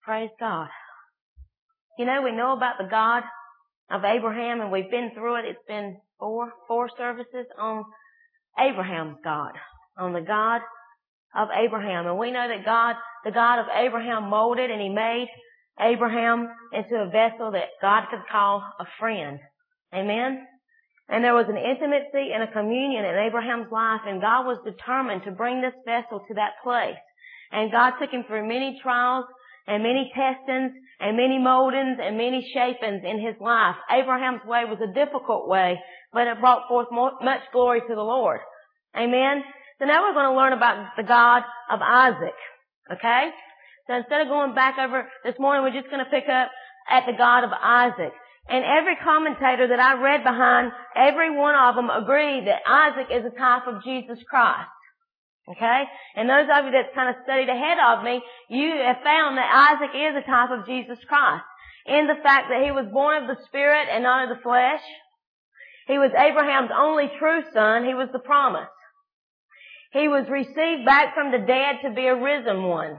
Praise God. You know, we know about the God of Abraham, and we've been through it. It's been four services on Abraham's God, on the God of Abraham. And we know that God, the God of Abraham, molded and He made Abraham into a vessel that God could call a friend. Amen? And there was an intimacy and a communion in Abraham's life, and God was determined to bring this vessel to that place. And God took him through many trials and many testings and many moldings and many shapings in his life. Abraham's way was a difficult way, but it brought forth much glory to the Lord. Amen? So now we're going to learn about the God of Isaac. Okay? So instead of going back over this morning, we're just going to pick up at the God of Isaac. And every commentator that I read behind, every one of them agree that Isaac is a type of Jesus Christ. Okay? And those of you that's kind of studied ahead of me, you have found that Isaac is a type of Jesus Christ. In the fact that he was born of the Spirit and not of the flesh. He was Abraham's only true son. He was the promise. He was received back from the dead to be a risen one.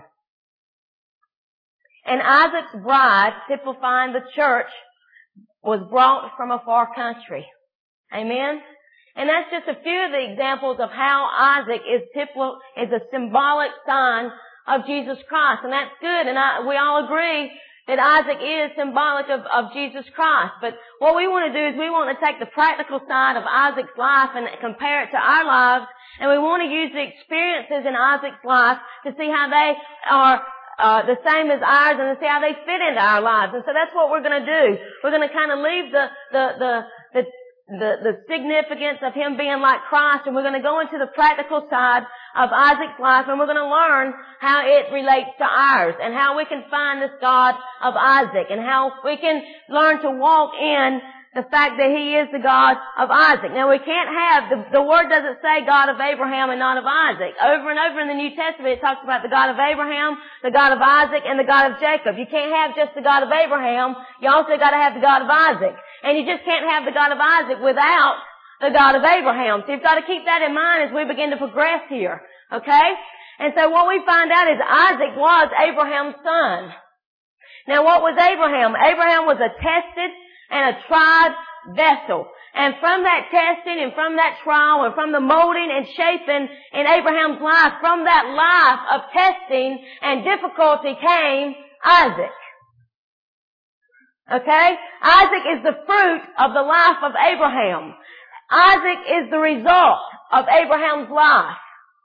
And Isaac's bride, typifying the church, was brought from a far country. Amen? And that's just a few of the examples of how Isaac is a symbolic sign of Jesus Christ. And that's good. And we all agree that Isaac is symbolic of Jesus Christ. But what we want to do is we want to take the practical side of Isaac's life and compare it to our lives. And we want to use the experiences in Isaac's life to see how they are the same as ours and to see how they fit into our lives. And so that's what we're going to do. We're going to kind of leave the significance of him being like Christ, and we're going to go into the practical side of Isaac's life, and we're going to learn how it relates to ours and how we can find this God of Isaac and how we can learn to walk in the fact that he is the God of Isaac. Now we can't have, the word doesn't say God of Abraham and not of Isaac. Over and over in the New Testament it talks about the God of Abraham, the God of Isaac, and the God of Jacob. You can't have just the God of Abraham, you also got to have the God of Isaac. And you just can't have the God of Isaac without the God of Abraham. So you've got to keep that in mind as we begin to progress here. Okay? And so what we find out is Isaac was Abraham's son. Now what was Abraham? Abraham was a tested and a tried vessel. And from that testing and from that trial and from the molding and shaping in Abraham's life, from that life of testing and difficulty came Isaac. Okay? Isaac is the fruit of the life of Abraham. Isaac is the result of Abraham's life.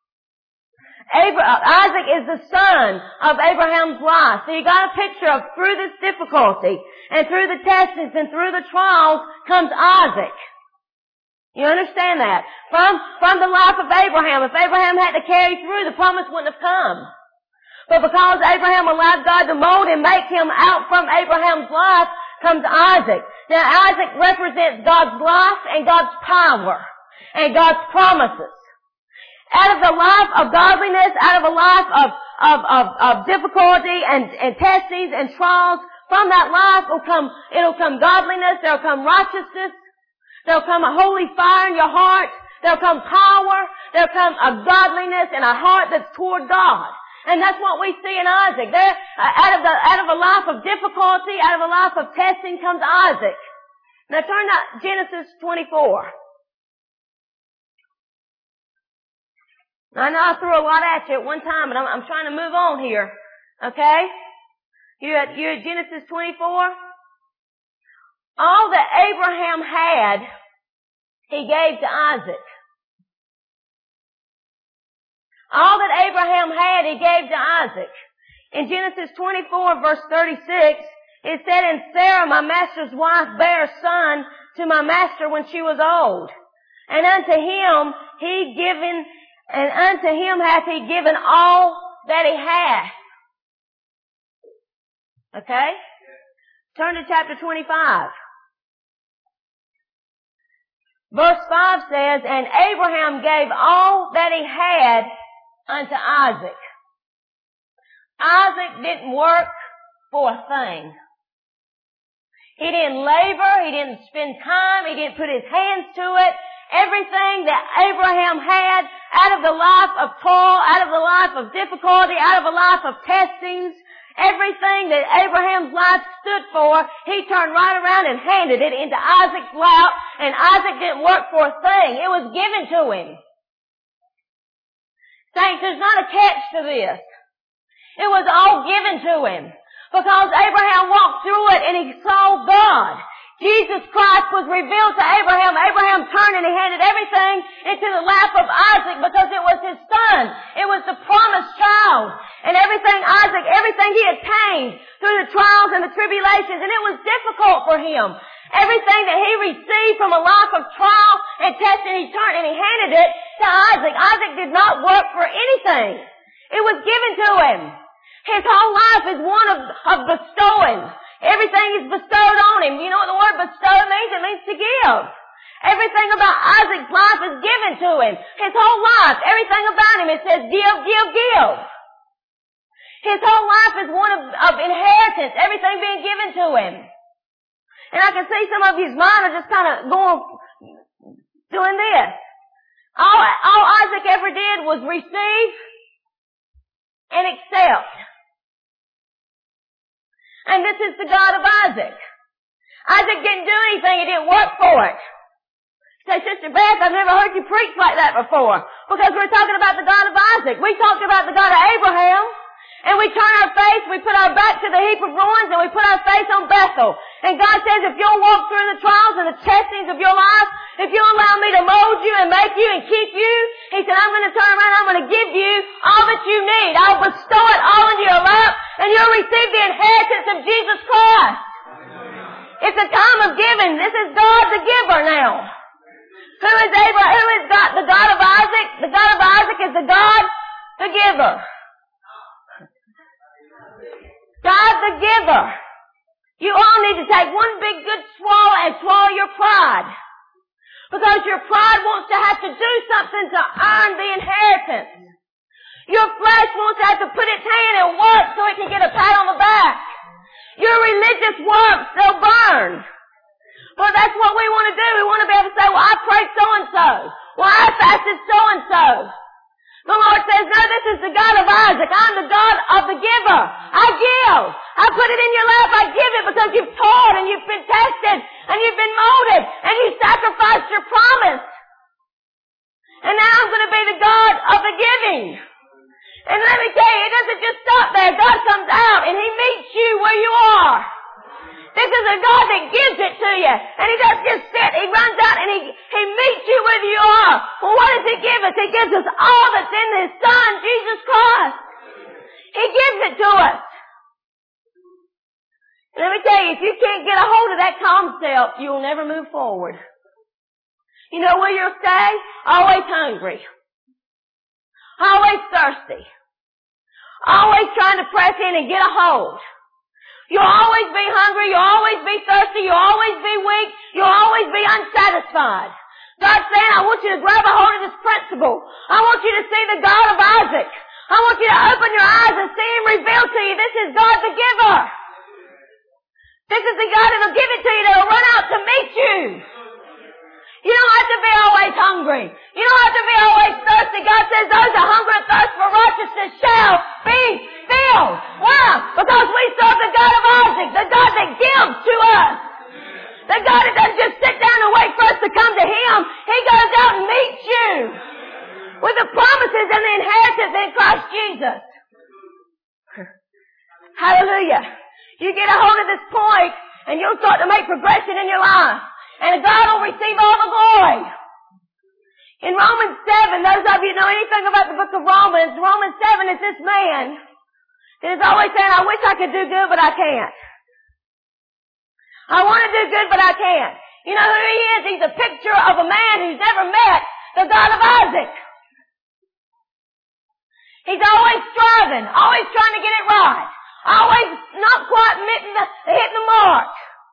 Isaac is the son of Abraham's life. So you got a picture of through this difficulty and through the testings and through the trials comes Isaac. You understand that? From the life of Abraham, if Abraham had to carry through, the promise wouldn't have come. But because Abraham allowed God to mold and make him out from Abraham's life, comes Isaac. Now Isaac represents God's life and God's power and God's promises. Out of the life of godliness, out of a life of difficulty and testings and trials, from that life it'll come godliness, there'll come righteousness, there'll come a holy fire in your heart, there'll come power, there'll come a godliness and a heart that's toward God. And that's what we see in Isaac. There, out of a life of difficulty, out of a life of testing comes Isaac. Now turn to Genesis 24. I know I threw a lot at you at one time, but I'm trying to move on here. Okay? You're at Genesis 24. All that Abraham had, he gave to Isaac. All that Abraham had, he gave to Isaac. In Genesis 24 verse 36, it said, "And Sarah, my master's wife, bare a son to my master when she was old. And unto him hath he given all that he hath." Okay? Turn to chapter 25. Verse 5 says, "And Abraham gave all that he had unto Isaac." Isaac didn't work for a thing. He didn't labor, he didn't spend time, he didn't put his hands to it. Everything that Abraham had out of the life of toil, out of the life of difficulty, out of a life of testings, Everything that Abraham's life stood for, he turned right around and handed it into Isaac's lap, and Isaac didn't work for a thing. It was given to him. Saints, there's not a catch to this. It was all given to him. Because Abraham walked through it and he saw God. Jesus Christ was revealed to Abraham. Abraham turned and he handed everything into the lap of Isaac because it was his son. It was the promised child. And everything he attained through the trials and the tribulations. And it was difficult for him. Everything that he received from a life of trial and testing, he turned and he handed it to Isaac. Isaac did not work for anything. It was given to him. His whole life is one of bestowing. Everything is bestowed on him. You know what the word bestow means? It means to give. Everything about Isaac's life is given to him. His whole life, everything about him, it says give, give, give. His whole life is one of inheritance, everything being given to him. And I can see some of you's mind are just kind of doing this. All Isaac ever did was receive and accept. And this is the God of Isaac. Isaac didn't do anything. He didn't work for it. Say, Sister Beth, I've never heard you preach like that before. Because we're talking about the God of Isaac. We talked about the God of Abraham. And we turn our face, we put our back to the heap of ruins, and we put our face on Bethel. And God says, if you'll walk through the trials and the testings of your life, if you'll allow me to mold you and make you and keep you, He said, I'm going to turn around, I'm going to give you all that you need. I'll bestow it all into your lap, and you'll receive the inheritance of Jesus Christ. It's a time of giving. This is God the giver now. Who is Abraham? Who is God? The God of Isaac? The God of Isaac is the God the giver. God the giver. You all need to take one big good swallow and swallow your pride. Because your pride wants to have to do something to earn the inheritance. Your flesh wants to have to put its hand and work so it can get a pat on the back. Your religious works, they'll burn. Well, that's what we want to do. We want to be able to say, well, I prayed so-and-so. Well, I fasted so-and-so. The Lord says, no, this is the God of Isaac. I'm the God of the giver. I give. I put it in your lap. I give it because you've toiled and you've been tested and you've been molded and you sacrificed your promise. And now I'm going to be the God of the giving. And let me tell you, it doesn't just stop there. God comes out and He meets you where you are. This is a God that gives it to you. And He doesn't just sit. He runs out and He meets you where you are. Well, what does He give us? He gives us all that's in His Son, Jesus Christ. He gives it to us. And let me tell you, if you can't get a hold of that concept, you will never move forward. You know where you'll stay? Always hungry. Always thirsty. Always trying to press in and get a hold. You'll always be hungry, you'll always be thirsty, you'll always be weak, you'll always be unsatisfied. God's saying, I want you to grab a hold of this principle. I want you to see the God of Isaac. I want you to open your eyes and see Him reveal to you. This is God the giver. This is the God that will give it to you, that will run out to meet you. You don't have to be always hungry. You don't have to be always thirsty. God says those that hunger and thirst for righteousness shall be filled. Why? Because we serve the God of Isaac, the God that gives to us. The God that doesn't just sit down and wait for us to come to Him. He goes out and meets you with the promises and the inheritance in Christ Jesus. Hallelujah. You get a hold of this point and you'll start to make progression in your life. And God will receive all the glory. In Romans 7, those of you who know anything about the book of Romans, Romans 7 is this man that is always saying, I wish I could do good, but I can't. I want to do good, but I can't. You know who he is? He's a picture of a man who's never met the God of Isaac. He's always striving, always trying to get it right, always not quite hitting the mark.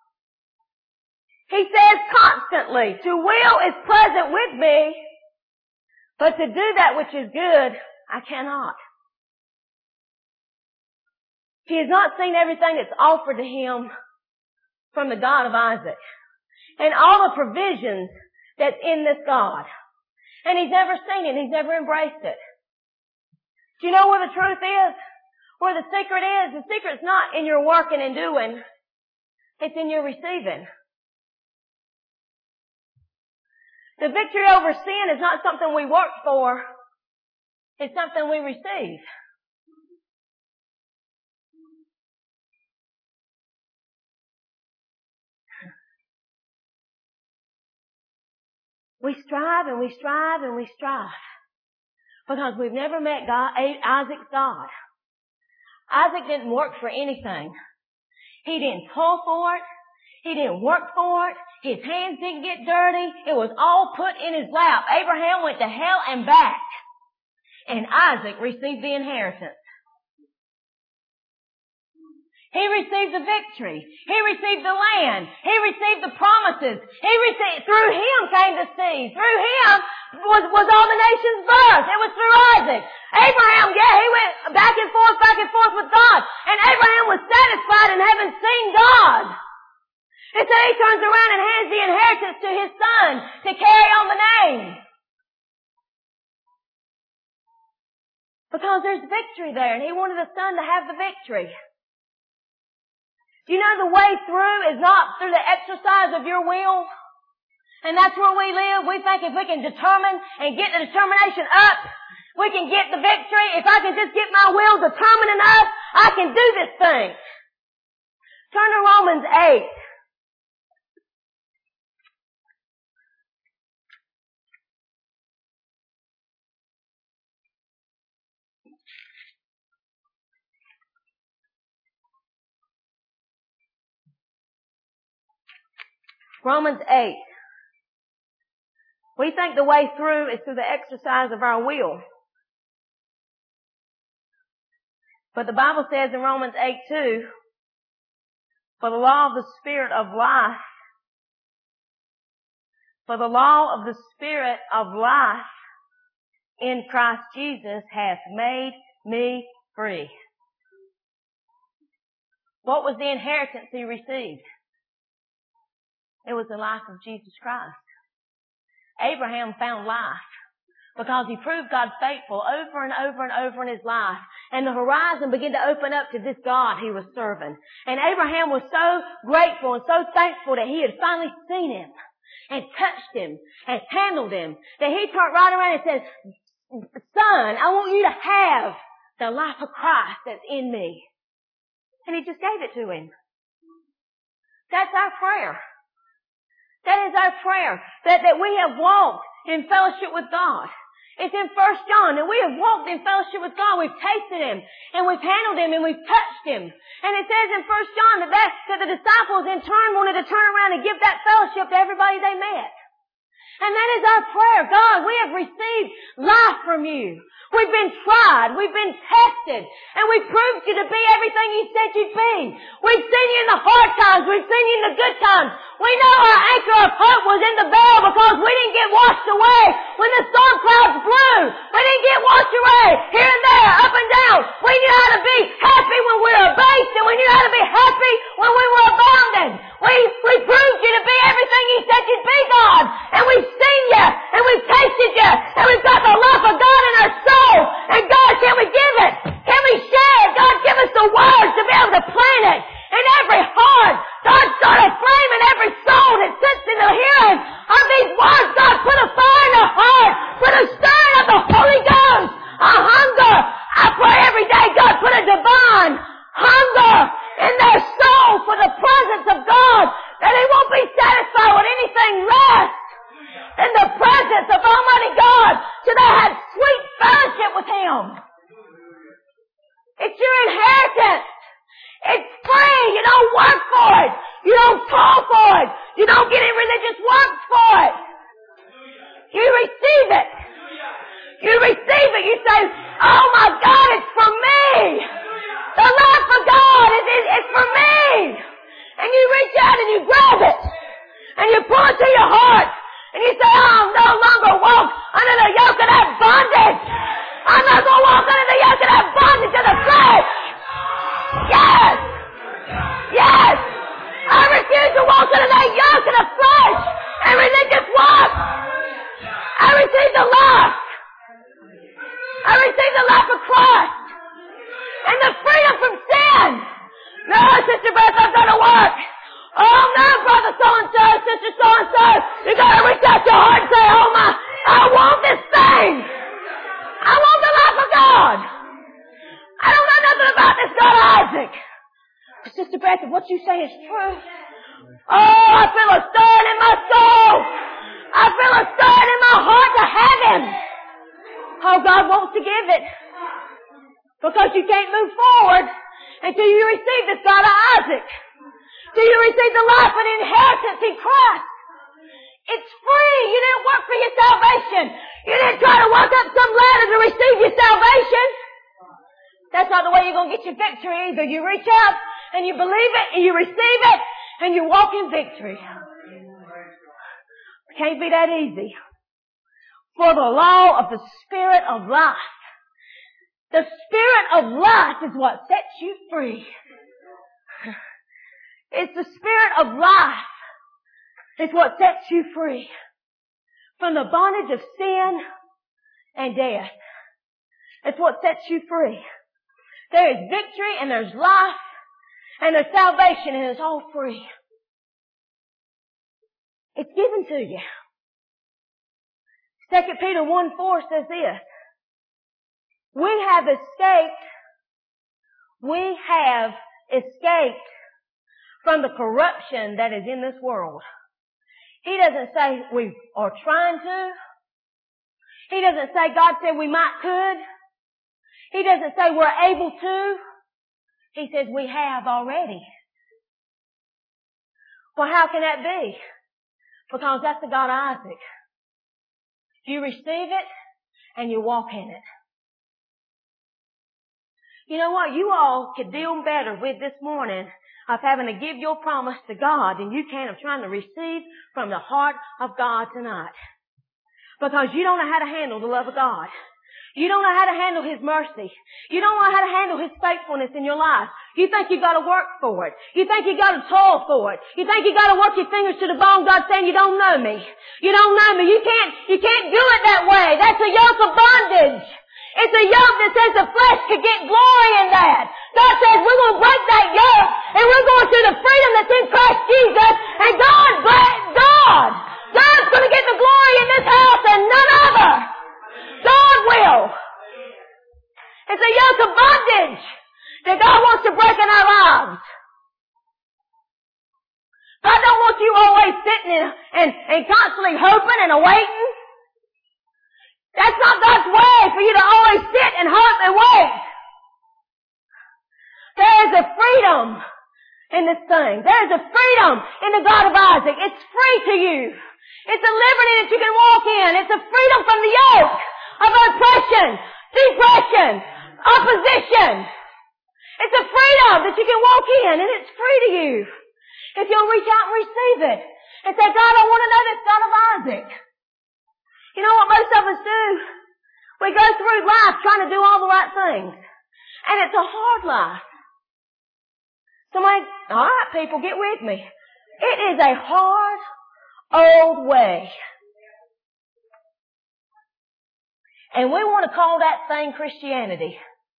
He says constantly, to will is present with me, but to do that which is good, I cannot. He has not seen everything that's offered to him from the God of Isaac and all the provisions that's in this God. And he's never seen it. He's never embraced it. Do you know what the truth is? Where the secret's not in your working and doing. It's in your receiving. The victory over sin is not something we work for. It's something we receive. We strive and we strive and we strive. Because we've never met Isaac's God. Isaac didn't work for anything. He didn't toil for it. He didn't work for it. His hands didn't get dirty. It was all put in his lap. Abraham went to hell and back. And Isaac received the inheritance. He received the victory. He received the land. He received the promises. Through him came the seed. Through him was all the nations birthed. It was through Isaac. Abraham, he went back and forth with God. And Abraham was satisfied in having seen God. And so he turns around and hands the inheritance to his son to carry on the name. Because there's victory there, and he wanted the son to have the victory. Do you know the way through is not through the exercise of your will? And that's where we live. We think if we can determine and get the determination up, we can get the victory. If I can just get my will determined enough, I can do this thing. Turn to Romans 8. Romans 8. We think the way through is through the exercise of our will. But the Bible says in Romans 8:2, for the law of the Spirit of life in Christ Jesus hath made me free. What was the inheritance he received? It was the life of Jesus Christ. Abraham found life because he proved God faithful over and over and over in his life. And the horizon began to open up to this God he was serving. And Abraham was so grateful and so thankful that he had finally seen him and touched him and handled him that he turned right around and said, son, I want you to have the life of Christ that's in me. And he just gave it to him. That's our prayer. That is our prayer, that we have walked in fellowship with God. It's in 1 John, and we have walked in fellowship with God. We've tasted Him, and we've handled Him, and we've touched Him. And it says in 1 John that the disciples in turn wanted to turn around and give that fellowship to everybody they met. And that is our prayer. God, we have received life from you. We've been tried. We've been tested. And we proved you to be everything you said you'd be. We've seen you in the hard times. We've seen you in the good times. We know our anchor of hope was in the barrel because we didn't get washed away when the storm clouds blew. We didn't get washed away here and there, up and down. We knew how to be happy when we were abased, and we knew how to be happy when we were abounding. We proved you to be everything you said you'd be, God. And we've seen you, and we've tasted you, and we've got the love of God in our soul. And God, can we give it? Can we share it? God, give us the words to be able to plant it in every heart. God, start a flame in every soul that sits in the hearing of these words. God, put a fire in their heart. Put a stirring of the Holy Ghost. A hunger. I pray every day, God, put a divine hunger in their soul for the presence of God, that they won't be satisfied with anything less in the presence of Almighty God, till they have sweet fellowship with Him. It's your inheritance. It's free. You don't work for it. You don't toil for it. You don't get any religious works for it. You receive it. You receive it. You say, oh my God, it's for me. The love for God is for me. And you reach out and you grab it. And you pull it to your heart. And you say, I'll no longer walk under the yoke of that bondage. I'm not going to walk under the yoke of that bondage of the flesh. Yes. Yes. I refuse to walk under that yoke of the flesh and religious walk. I receive the life. I receive the life of Christ. And the freedom from sin. No, Sister Beth, I've got to work. Oh no, brother so-and-so, sister so-and-so. You got to reach out your heart and say, oh my, I want this thing. I want the life of God. I don't know nothing about this God Isaac. But Sister Beth, what you say is true. Oh, I feel a stirring in my soul. I feel a stirring in my heart to have Him. Oh, God wants to give it. Because you can't move forward until you receive this God of Isaac. Till you receive the life and inheritance in Christ. It's free. You didn't work for your salvation. You didn't try to walk up some ladder to receive your salvation. That's not the way you're going to get your victory either. You reach out and you believe it and you receive it and you walk in victory. It can't be that easy. For the law of the Spirit of life. The Spirit of life is what sets you free. It's the Spirit of life. It's what sets you free from the bondage of sin and death. It's what sets you free. There is victory and there's life and there's salvation and it's all free. It's given to you. 2 Peter 1:4 says this. We have escaped from the corruption that is in this world. He doesn't say we are trying to. He doesn't say God said we might could. He doesn't say we're able to. He says we have already. Well, how can that be? Because that's the God of Isaac. You receive it and you walk in it. You know what? You all could deal better with this morning of having to give your promise to God than you can of trying to receive from the heart of God tonight. Because you don't know how to handle the love of God. You don't know how to handle His mercy. You don't know how to handle His faithfulness in your life. You think you got to work for it. You think you got to toil for it. You think you got to work your fingers to the bone. God saying you don't know me. You don't know me. You can't do it that way. That's a yoke of bondage. It's a yoke that says the flesh could get glory in that. God says we're going to break that yoke and we're going to the freedom that's in Christ Jesus. And God's going to get the glory in this house and none other. God will. It's a yoke of bondage that God wants to break in our lives. God don't want you always sitting and constantly hoping and awaiting. That's not God's way for you to always sit and hope and wait. There is a freedom in this thing. There is a freedom in the God of Isaac. It's free to you. It's a liberty that you can walk in. It's a freedom from the yoke of oppression, depression, opposition. It's a freedom that you can walk in and it's free to you. If you'll reach out and receive it and say, God, I want to know this God of Isaac. You know what most of us do? We go through life trying to do all the right things. And it's a hard life. Alright people, get with me. It is a hard, old way. And we want to call that thing Christianity.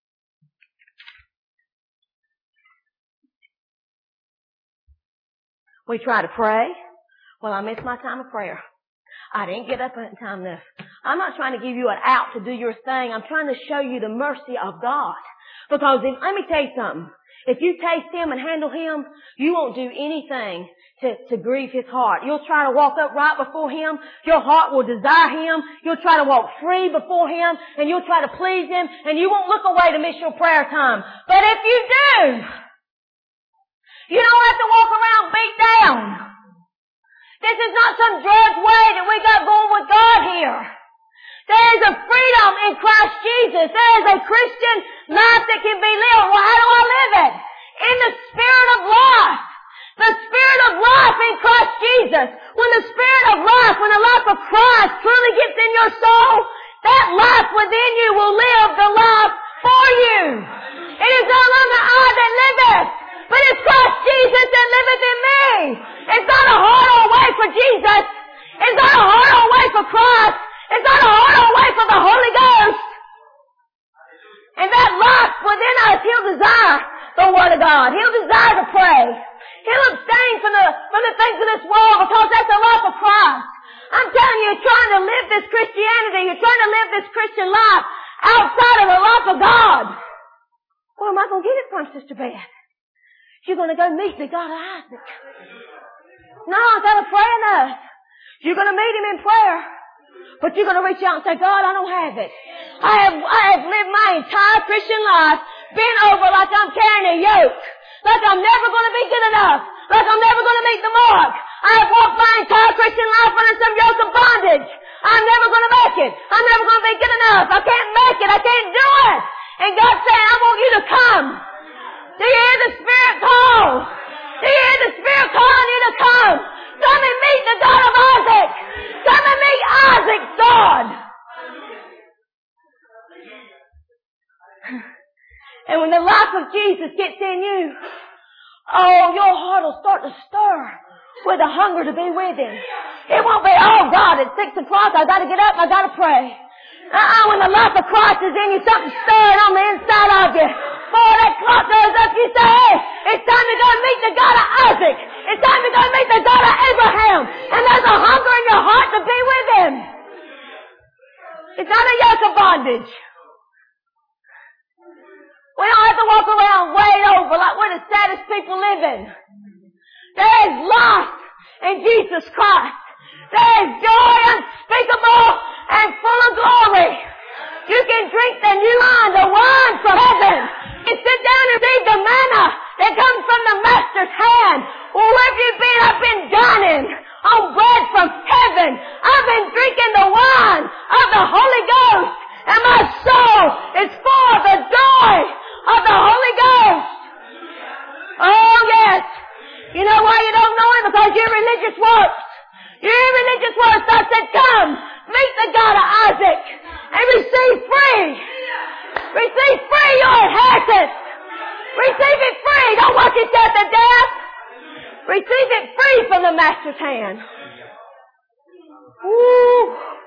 We try to pray. Well, I missed my time of prayer. I didn't get up in time enough. I'm not trying to give you an out to do your thing. I'm trying to show you the mercy of God. Because let me tell you something. If you taste Him and handle Him, you won't do anything to grieve His heart. You'll try to walk up right before Him. Your heart will desire Him. You'll try to walk free before Him. And you'll try to please Him. And you won't look away to miss your prayer time. But if you do, you don't have to walk around beat down. This is not some drudge way that we got going with God here. There is a freedom in Christ Jesus. There is a Christian life that can be lived. Well, how do I live it? In the Spirit of life. The Spirit of life in Christ Jesus. When the Spirit of life, when the life of Christ truly gets in your soul, that life within you will live the life for you. It is no longer I that liveth, but it's Christ Jesus that liveth in me. It's not a hard way for Jesus. It's not a hard way for Christ. It's not a hard way for the Holy Ghost. And that life within us, he'll desire the Word of God. He'll desire to pray. He'll abstain from the things of this world because that's the life of Christ. I'm telling you, you're trying to live this Christianity. You're trying to live this Christian life outside of the life of God. Where am I going to get it from, Sister Beth? You're going to go meet the God of Isaac. No, instead of praying us, you're going to meet him in prayer. But you're going to reach out and say, God, I don't have it. I have lived my entire Christian life bent over like I'm carrying a yoke. Like I'm never going to be good enough. Like I'm never going to meet the mark. I have walked my entire Christian life under some yoke of bondage. I'm never going to make it. I'm never going to be good enough. I can't make it. I can't do it. And God's saying, I want you to come. Do you hear the Spirit call? Do you hear the Spirit calling you to come? Come and meet the God of Isaac. Come and meet Isaac's God. And when the life of Jesus gets in you, oh, your heart will start to stir with a hunger to be with him. It won't be, oh God, it's 6 o'clock, I gotta get up, I gotta pray. When the life of Christ is in you, something's stirring on the inside of you. Before that clock goes up, you say, hey, it's time to go meet the God of Isaac. It's time to go meet the God of Abraham. And there's a hunger in your heart to be with him. It's not a yoke of bondage. We don't have to walk around way over like we're the saddest people living. There is life in Jesus Christ. There is joy unspeakable and full of glory. You can drink the new wine, the wine from heaven. And sit down and read the manna that comes from the Master's hand. Wherever you've been, I've been dining on bread from heaven. I've been drinking the wine of the Holy Ghost. And my soul is full of the joy of the Holy Ghost. Oh, yes. You know why you don't know him? Because your religious works. Your religious works. I said, come, meet the God of Isaac and receive free. Receive free your inheritance. Receive it free. Don't watch it death to death. Receive it free from the Master's hand. Woo.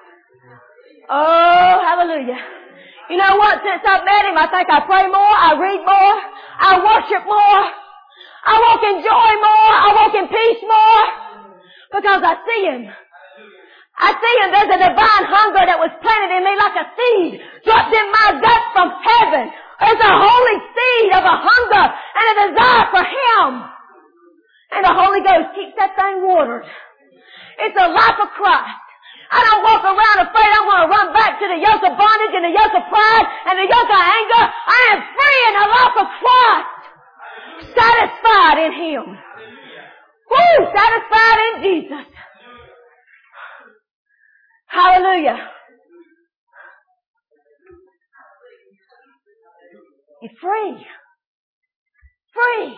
Oh, hallelujah. You know what? Since I've met him, I think I pray more, I read more, I worship more, I walk in joy more, I walk in peace more, because I see him. I see him. There's a divine hunger that was planted in me like a seed dropped in my gut from heaven. There's a holy seed of a hunger and a desire for him. And the Holy Ghost keeps that thing watered. It's the life of Christ. I don't walk around afraid I'm going to run back to the yoke of bondage and the yoke of pride and the yoke of anger. I am free in the life of Christ. Satisfied in him. Woo! Satisfied in Jesus. Hallelujah. You're free. Free.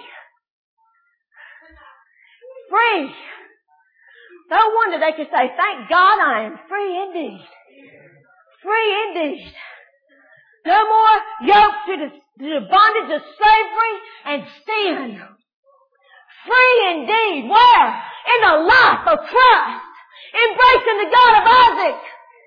Free. No wonder they could say, thank God I am free indeed. Free indeed. No more yoke to the bondage of slavery and sin. Free indeed. Where? In the life of Christ. Embracing the God of Isaac.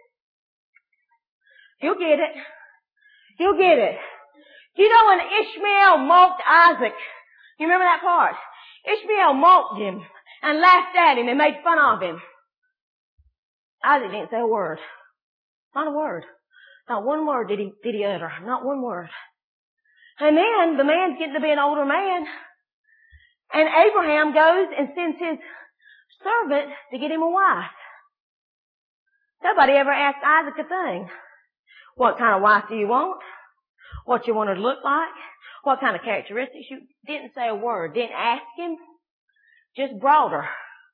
You'll get it. You'll get it. Do you know when Ishmael mocked Isaac? You remember that part? Ishmael mocked him and laughed at him and made fun of him. Isaac didn't say a word. Not a word. Not one word did he utter. Not one word. And then the man's getting to be an older man. And Abraham goes and sends his servant to get him a wife. Nobody ever asked Isaac a thing. What kind of wife do you want? What you want her to look like? What kind of characteristics? You didn't say a word. Didn't ask him. Just brought her.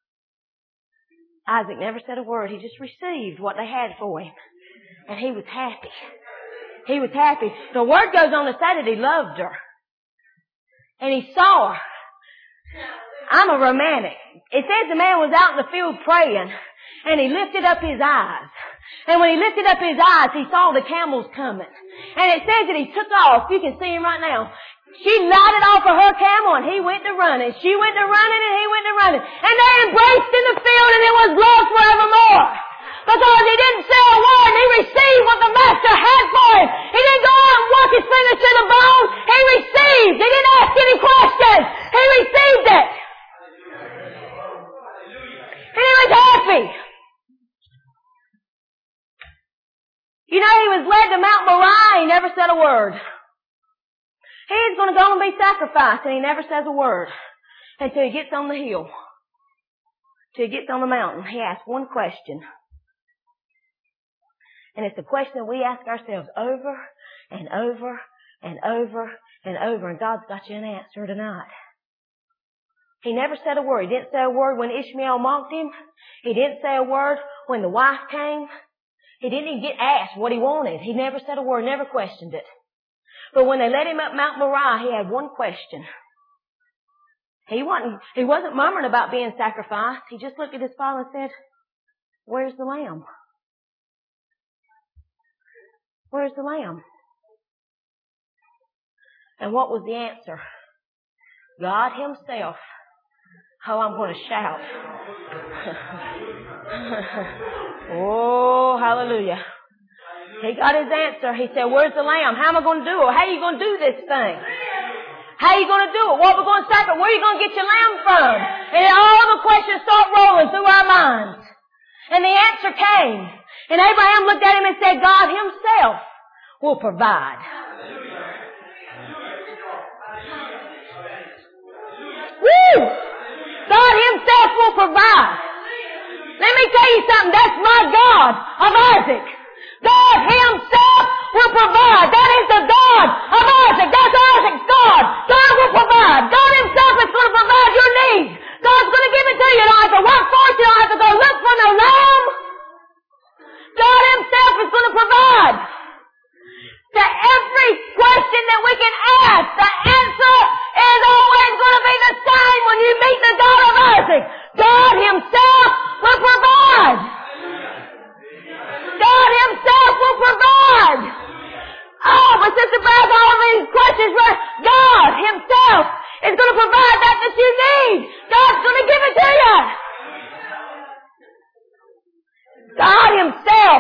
Isaac never said a word. He just received what they had for him. And he was happy. He was happy. The word goes on to say that he loved her. And he saw her. I'm a romantic. It says the man was out in the field praying, and he lifted up his eyes. And when he lifted up his eyes, he saw the camels coming. And it says that he took off. You can see him right now. She lighted off of her camel, and he went to running. She went to running, and he went to running. And they embraced in the field, and it was love forevermore. because he didn't say a word. He received what the Master had for him. He didn't go out and work his fingers to the bone. He received. He didn't ask any questions. He received it. And he was happy. You know, he was led to Mount Moriah. He never said a word. He's going to go and be sacrificed, and he never says a word until he gets on the hill. Till he gets on the mountain. He asks one question. And it's a question that we ask ourselves over and over and over and over. And God's got you an answer tonight. He never said a word. He didn't say a word when Ishmael mocked him. He didn't say a word when the wife came. He didn't even get asked what he wanted. He never said a word, never questioned it. But when they led him up Mount Moriah, he had one question. He wasn't murmuring about being sacrificed. He just looked at his father and said, "Where's the lamb? Where's the lamb?" And what was the answer? God himself. Oh, I'm going to shout. Oh, hallelujah. He got his answer. He said, "Where's the lamb? How am I going to do it? How are you going to do this thing? How are you going to do it? What are we going to sacrifice? Where are you going to get your lamb from?" And all the questions start rolling through our minds. And the answer came. And Abraham looked at him and said, "God himself will provide." Woo! God himself will provide. Let me tell you something. That's my God of Isaac. God himself will provide. That is the God of Isaac. That's Isaac's God. God will provide. God himself is going to provide your needs. God's going to give it to you. You don't have to work for it. You don't have to go look for no lamb. God himself is going to provide. To every question that we can ask, the answer is always going to be the same when you meet the God of Isaac. God himself will provide. God himself will provide. Oh, but Sister Brad, all of these questions were God himself is going to provide that you need. God's going to give it to you. God himself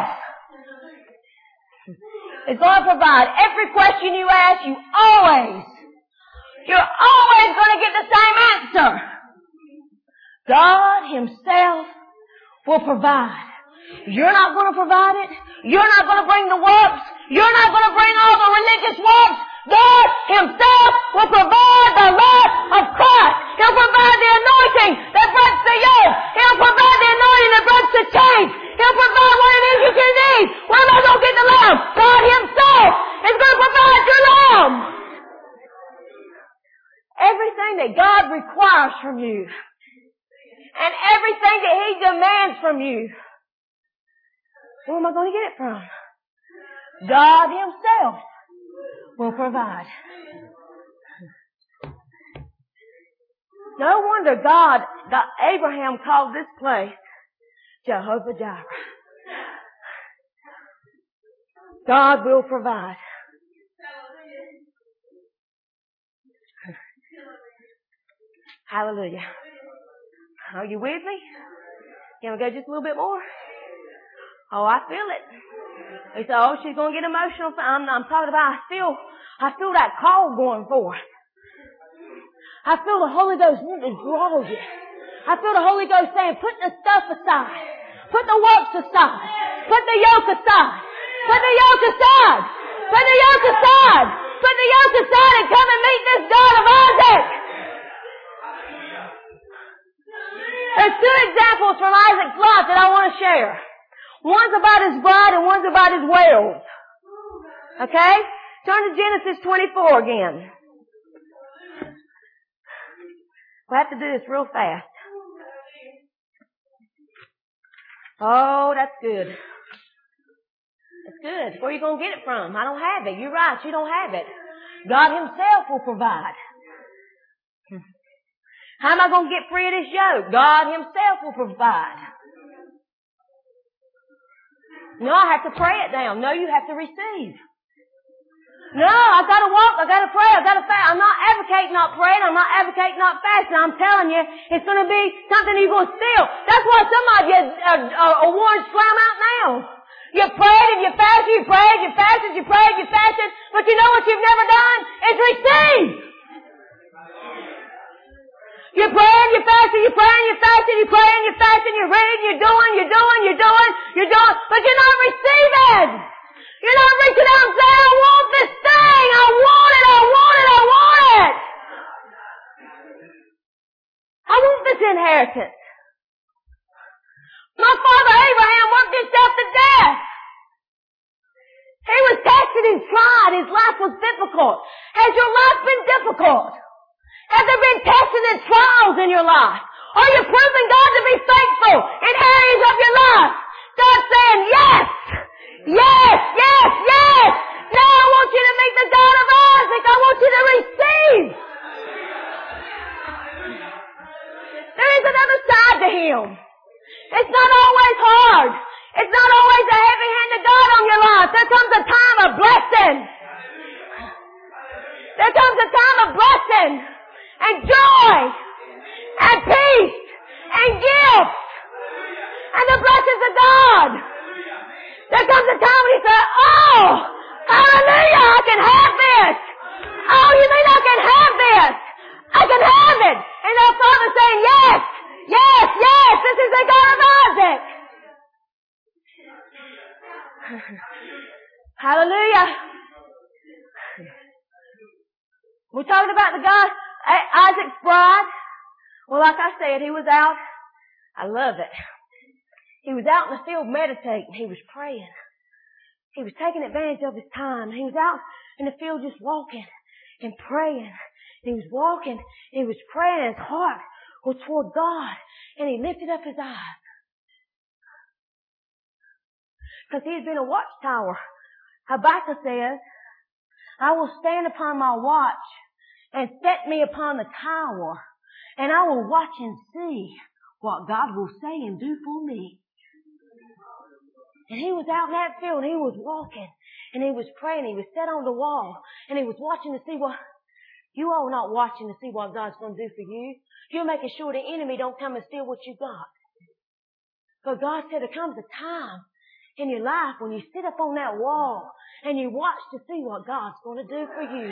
is going to provide. Every question you ask, you're always going to get the same answer. God himself will provide. You're not going to provide it. You're not going to bring the works. You're not going to bring all the religious works. God himself will provide the love of Christ. He'll provide the anointing that breaks the yoke. He'll provide the anointing that breaks the chains. He'll provide what it is that you need. Where am I going to get the lamb? God himself is going to provide your lamb. Everything that God requires from you and everything that he demands from you, where am I going to get it from? God himself will provide. No wonder Abraham called this place Jehovah Jireh. God will provide. Hallelujah. Are you with me? Can we go just a little bit more? Oh, I feel it. He said, "Oh, she's going to get emotional." I'm talking about, I feel that call going forth. I feel the Holy Ghost wanting to draw you. I feel the Holy Ghost saying, "Put the stuff aside. Put the works aside. Put the yoke aside. Put the yoke aside. Put the yoke aside. Put the yoke aside and come and meet this God of Isaac." There's two examples from Isaac's life that I want to share. One's about his bride and one's about his wells. Okay? Turn to Genesis 24 again. We'll have to do this real fast. Oh, that's good. That's good. Where are you going to get it from? I don't have it. You're right. You don't have it. God himself will provide. How am I going to get free of this yoke? God himself will provide. No, I have to pray it down. No, you have to receive. No, I gotta walk, I gotta pray, I gotta fast. I'm not advocating not praying, I'm not advocating not fasting. I'm telling you, it's gonna be something you're gonna steal. That's why some of you are worn slam out now. You prayed and you fasted, you prayed, you fasted, you prayed, you fasted, but you know what you've never done? Is receive. You're praying, you're fasting, you're praying, you're fasting, you're praying, you're fasting, you're reading, you're doing, but you're not receiving. You're not reaching out and saying, I want this thing, I want it, I want it, I want it. I want this inheritance. My father Abraham worked himself to death. He was tested and tried. His life was difficult. Has your life been difficult? Have there been tests and trials in your life? Are you proving God to be faithful in areas of your life? God's saying, yes, yes, yes, yes. Now I want you to meet the God of Isaac. I want you to receive. There is another side to Him. It's not always hard. It's not always a heavy-handed God on your life. There comes a time of blessing. There comes a time of blessing and joy and peace and gifts and the blessings of God. There comes a time when you say, oh, hallelujah, I can have this. Oh, you mean I can have this? I can have it. And our Father saying, yes, yes, yes, this is the God of Isaac. Hallelujah. We're talking about the God, Isaac's bride. Well, like I said, he was out. I love it. He was out in the field meditating. He was praying. He was taking advantage of his time. He was out in the field just walking and praying. He was walking. He was praying. His heart was toward God. And he lifted up his eyes. Because he had been a watchtower. Habakkuk says, I will stand upon my watch and set me upon the tower, and I will watch and see what God will say and do for me. And he was out in that field, and he was walking, and he was praying, he was set on the wall, and he was watching to see what, you all not watching to see what God's going to do for you. You're making sure the enemy don't come and steal what you got. But God said there comes a time in your life when you sit up on that wall and you watch to see what God's going to do for you.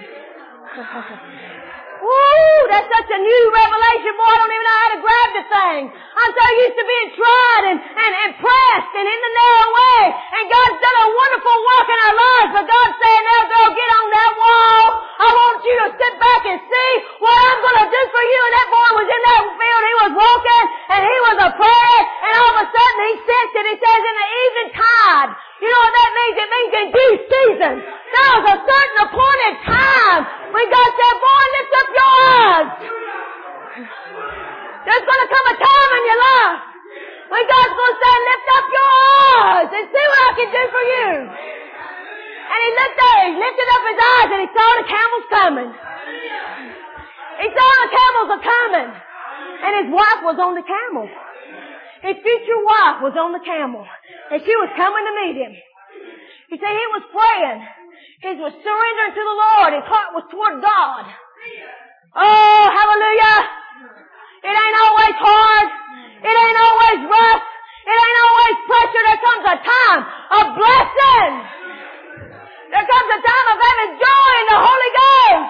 Woo! That's such a new revelation, boy. I don't even know how to grab the thing. I'm so used to being tried and pressed and in the narrow way. And God's done a wonderful work in our lives. But God's saying, now girl, get on that wall. I want you to sit back and see what I'm going to do for you. And that boy was in that field. He was walking and he was a prayer. And all of a sudden he sensed it. He says in the evening tide. You know what that means? It means in due season. There was a certain appointed time when God said, boy, lift up your eyes. There's going to come a time in your life when God's going to say, lift up your eyes and see what I can do for you. And he lifted up his eyes and he saw the camels coming. He saw the camels are coming. And his wife was on the camel. His future wife was on the camel. And she was coming to meet him. He said he was praying. He was surrendering to the Lord. His heart was toward God. Oh, hallelujah. It ain't always hard. It ain't always rough. It ain't always pressure. There comes a time of blessing. There comes a time of having joy in the Holy Ghost.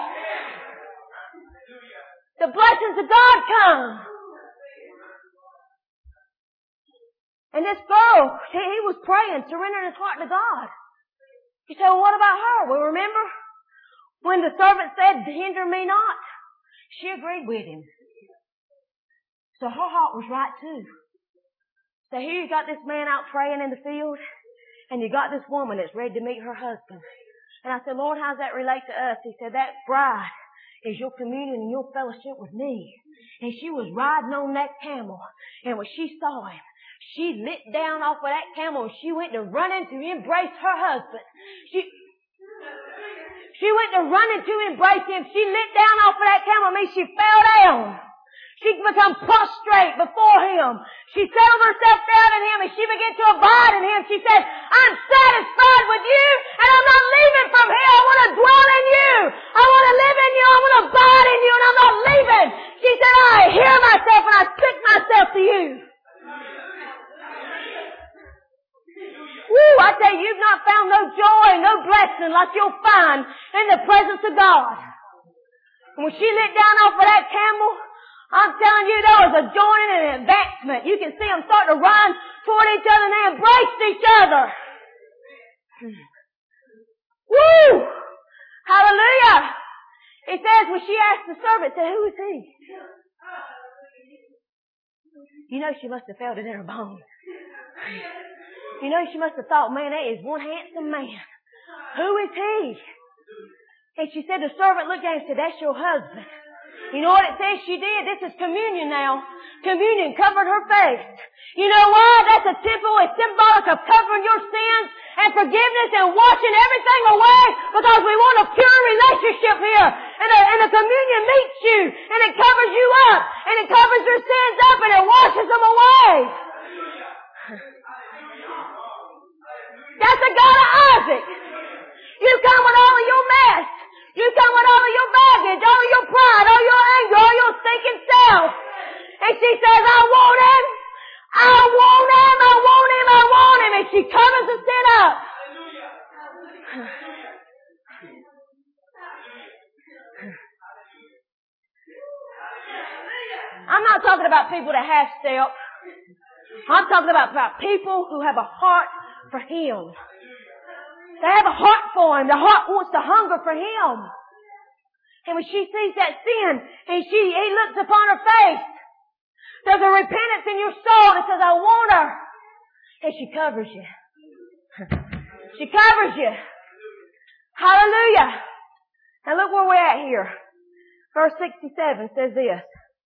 The blessings of God come. And this girl, he was praying, surrendering his heart to God. You say, well, what about her? Well, remember when the servant said, hinder me not? She agreed with him. So her heart was right too. So here you got this man out praying in the field, and you got this woman that's ready to meet her husband. And I said, Lord, how does that relate to us? He said, that bride is your communion and your fellowship with me. And she was riding on that camel, and when she saw him, she lit down off of that camel and she went to running to embrace her husband. She went to running to embrace him. She lit down off of that camel. I mean, she fell down. She become prostrate before Him. She settled herself down in Him and she began to abide in Him. She said, I'm satisfied with You and I'm not leaving from here. I want to dwell in You. I want to live in You. I want to abide in You and I'm not leaving. She said, I hear myself and I stick myself to You. Woo, I tell you, you've not found no joy, no blessing like you'll find in the presence of God. And when she lit down off of that camel, I'm telling you, there was a joining and an advancement. You can see them starting to run toward each other and they embraced each other. Woo! Hallelujah! It says when she asked the servant, said, who is he? You know she must have felt it in her bones. You know she must have thought, man, that is one handsome man. Who is he? And she said, the servant looked at him and said, that's your husband. You know what it says she did? This is communion now. Communion covered her face. You know why? That's a temple. It's symbolic of covering your sins and forgiveness and washing everything away because we want a pure relationship here. And the communion meets you and it covers you up and it covers your sins up and it washes them away. That's the God of Isaac. You come with all of your mess. You come with all of your baggage, all of your pride, all your anger, all your stinking self. And she says, I want him. I want him. I want him. I want him. And she covers the sin up. I'm not talking about people that half step. I'm talking about people who have a heart for Him. They have a heart for Him. The heart wants to hunger for Him. And when she sees that sin and He looks upon her face, there's a repentance in your soul that says, I want her. And she covers you. She covers you. Hallelujah. Now look where we're at here. Verse 67 says this.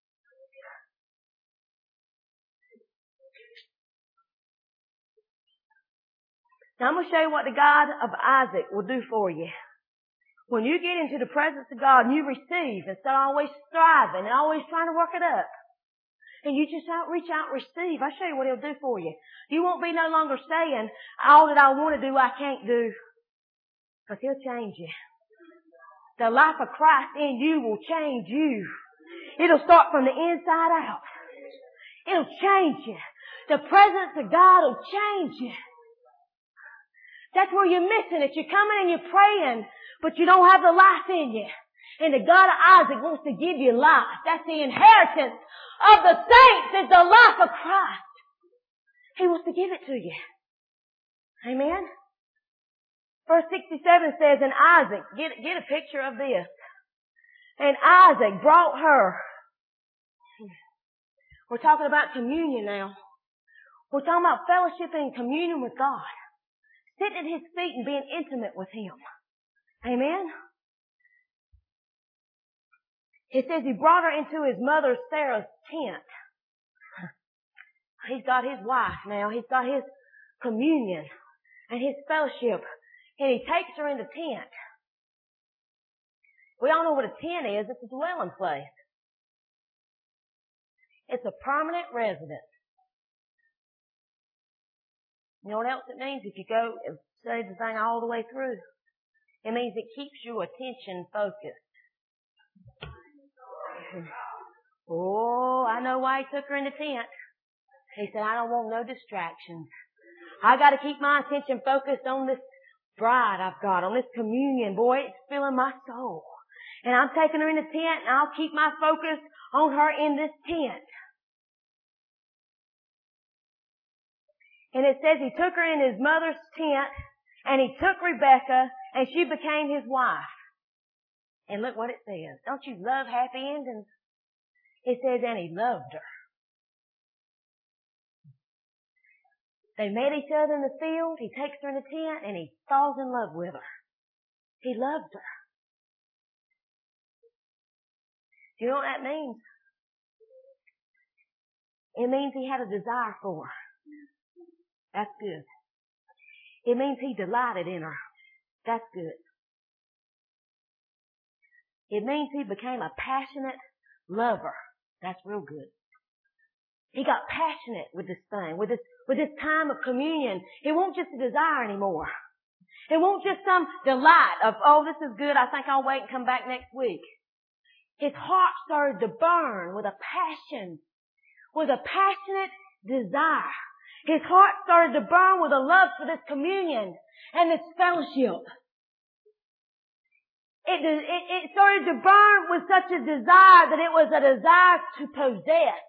Now I'm going to show you what the God of Isaac will do for you. When you get into the presence of God and you receive instead of always striving and always trying to work it up, and you just reach out and receive, I'll show you what He'll do for you. You won't be no longer saying, all that I want to do, I can't do. Because He'll change you. The life of Christ in you will change you. It'll start from the inside out. It'll change you. The presence of God will change you. That's where you're missing it. You're coming and you're praying, but you don't have the life in you. And the God of Isaac wants to give you life. That's the inheritance of the saints, is the life of Christ. He wants to give it to you. Amen? Verse 67 says, and Isaac, get a picture of this. And Isaac brought her. We're talking about communion now. We're talking about fellowship and communion with God. Sitting at His feet and being intimate with Him. Amen? It says He brought her into his mother Sarah's tent. He's got his wife now. He's got his communion and his fellowship. And He takes her in the tent. We all know what a tent is. It's a dwelling place. It's a permanent residence. You know what else it means if you go and study the thing all the way through? It means it keeps your attention focused. Oh, I know why He took her in the tent. He said, I don't want no distractions. I got to keep my attention focused on this bride I've got, on this communion. Boy, it's filling my soul. And I'm taking her in the tent and I'll keep my focus on her in this tent. And it says He took her in his mother's tent and He took Rebekah and she became his wife. And look what it says. Don't you love happy endings? It says, and he loved her. They met each other in the field. He takes her in the tent and he falls in love with her. He loved her. Do you know what that means? It means he had a desire for her. That's good. It means he delighted in her. That's good. It means he became a passionate lover. That's real good. He got passionate with this thing, with this time of communion. It won't just a desire anymore. It won't just some delight of, oh, this is good, I think I'll wait and come back next week. His heart started to burn with a passion, with a passionate desire. His heart started to burn with a love for this communion and this fellowship. It started to burn with such a desire that it was a desire to possess.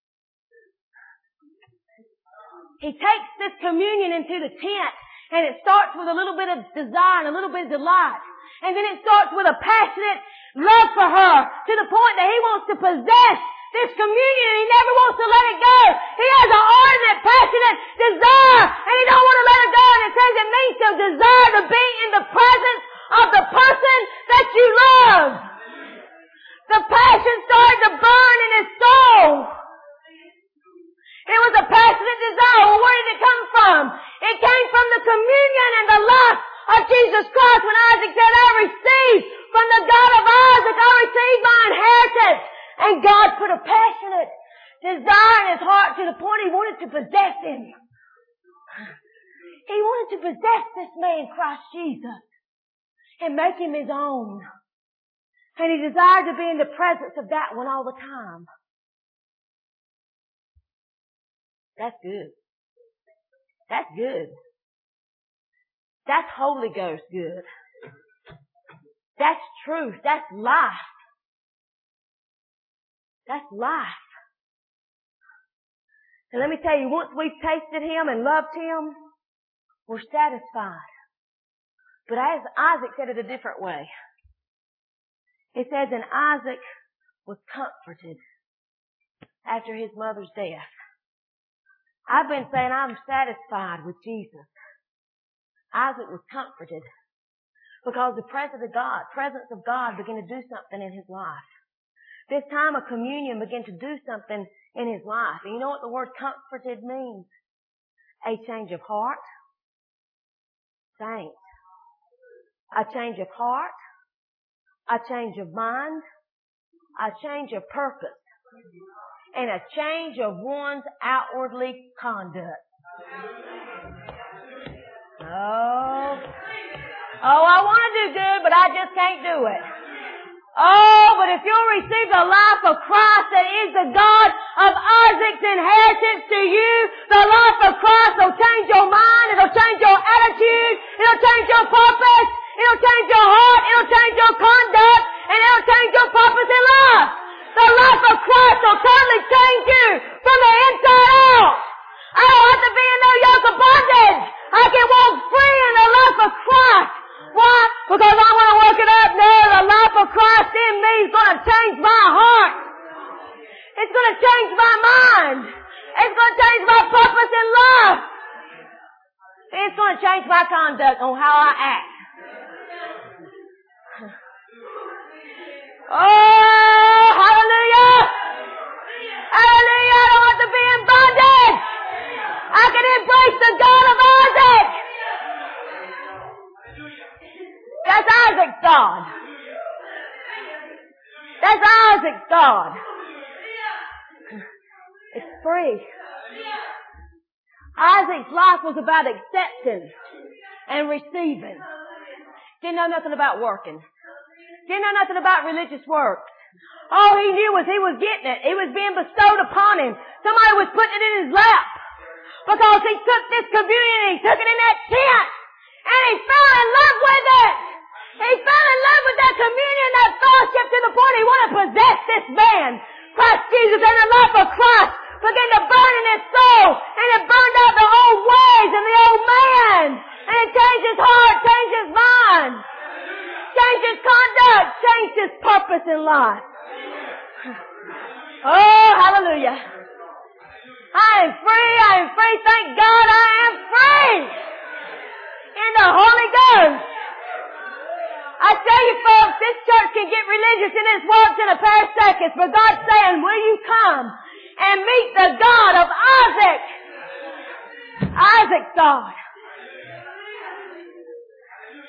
He takes this communion into the tent, and it starts with a little bit of desire and a little bit of delight. And then it starts with a passionate love for her to the point that he wants to possess this communion and he never wants to let it go. He has an ardent, passionate desire and he don't want to let it go. And it says it means to desire to be in the presence of the person that you love. The passion started to burn in his soul. It was a passionate desire. Well, where did it come from? It came from the communion and the life of Jesus Christ when Isaac said, I received from the God of Isaac, I received my inheritance. And God put a passionate desire in his heart to the point he wanted to possess him. He wanted to possess this man, Christ Jesus, and make him his own. And he desired to be in the presence of that one all the time. That's good. That's good. That's Holy Ghost good. That's truth. That's life. That's life. And let me tell you, once we've tasted him and loved him, we're satisfied. But as Isaac said it a different way. It says, and Isaac was comforted after his mother's death. I've been saying I'm satisfied with Jesus. Isaac was comforted because the presence of God began to do something in his life. This time of communion began to do something in his life. And you know what the word comforted means? A change of heart. Saints. A change of heart. A change of mind. A change of purpose. And a change of one's outwardly conduct. Oh, I want to do good, but I just can't do it. Oh, but if you'll receive the life of Christ that is the God of Isaac's inheritance to you, the life of Christ will change your mind, it'll change your attitude, it'll change your purpose, it'll change your heart, it'll change your conduct, and it'll change your purpose in life. The life of Christ will totally change you from the inside out. I don't have to be in no yoke of bondage. I can walk free in the life of Christ. Why? Because I want to work it up. No, the life of Christ in me is going to change my heart. It's going to change my mind. It's going to change my purpose in life. It's going to change my conduct on how I act. Oh, hallelujah! Hallelujah! I don't have to be in bondage. I can embrace the God of Isaac. That's Isaac's God. That's Isaac's God. It's free. Isaac's life was about acceptance and receiving. Didn't know nothing about working. Didn't know nothing about religious works. All he knew was he was getting it. It was being bestowed upon him. Somebody was putting it in his lap. Because he took this communion and he took it in that tent. And he fell in love with it. He fell in love with that communion, that fellowship to the point he wanted to possess this man. Christ Jesus, and the life of Christ began to burn in his soul. And it burned out the old ways and the old man. And it changed his heart, changed his mind. Changed his conduct, changed his purpose in life. Oh, hallelujah. I am free, thank God I am free. In the Holy Ghost. I tell you folks, this church can get religious and it works in a pair of seconds, but God's saying, will you come and meet the God of Isaac? Isaac's God.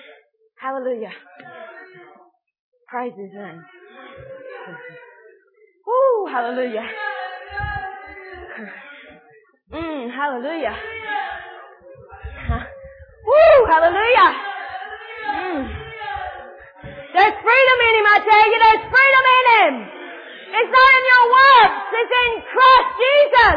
Hallelujah. Praise His name. Woo, hallelujah. Hallelujah. Woo, hallelujah. There's freedom in Him, I tell you. There's freedom in Him. It's not in your works. It's in Christ Jesus.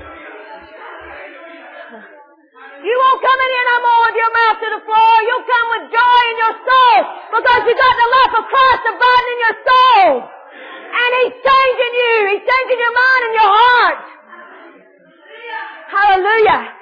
You won't come in here no more with your mouth to the floor. You'll come with joy in your soul because you got the love of Christ abiding in your soul. And He's changing you. He's changing your mind and your heart. Hallelujah.